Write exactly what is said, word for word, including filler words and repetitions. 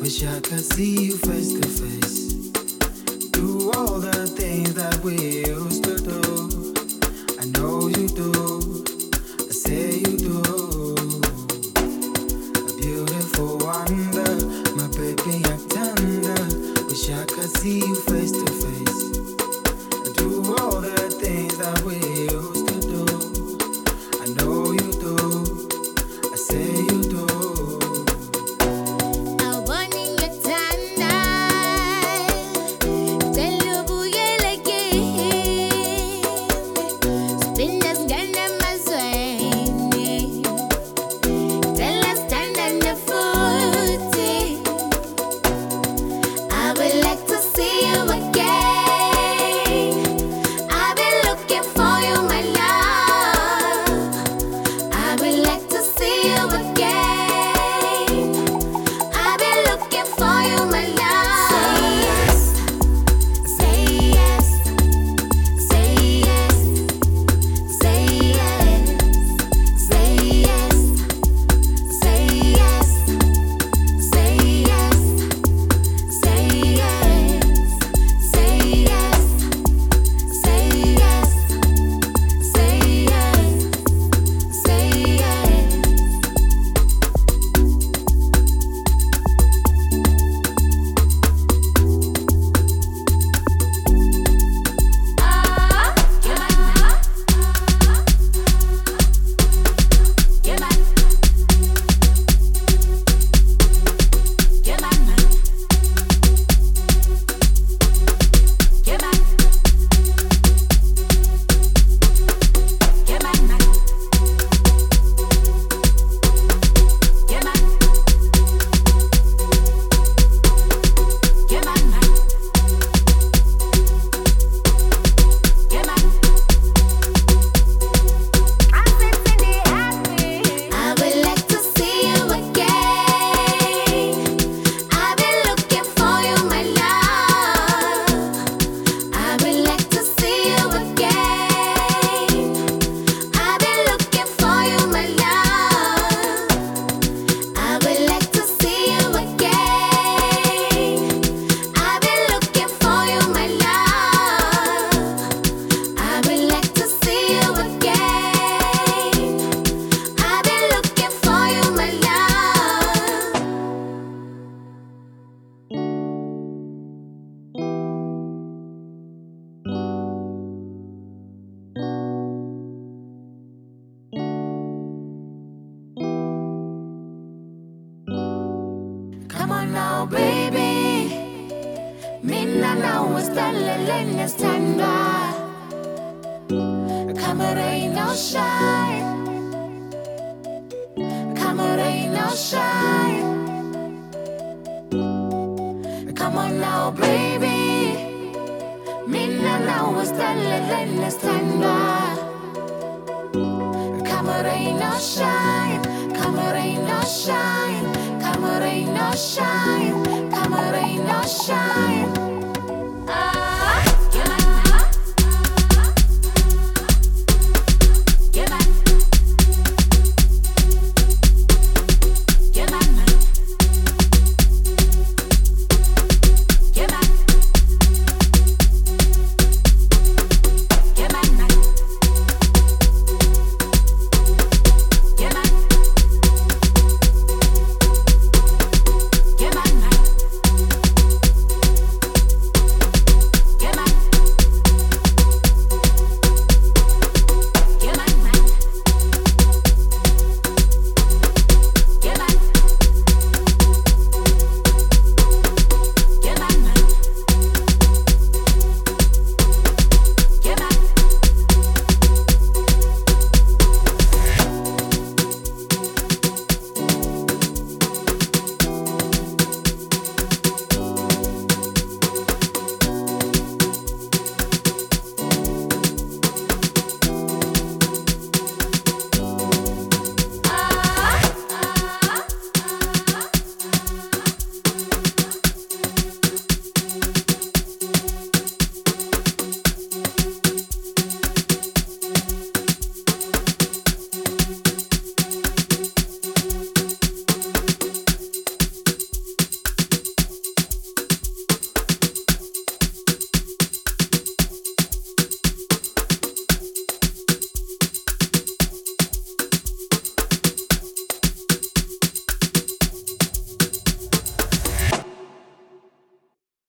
Wish I could see you face to face. Do all the things that we used to do. I know you do. I say you do. A beautiful wonder, my baby, I'm tender. Wish I could see you face to face. Do all the things that we used to do. I know you do. I say you do. Come on now, baby. Minna now is the länge stanna. Come rain or shine. Come rain or shine. Come on now, baby. Minna now is the länge stanna. Come rain or shine. Come rain or shine. Come rain or shine. Come rain or shine.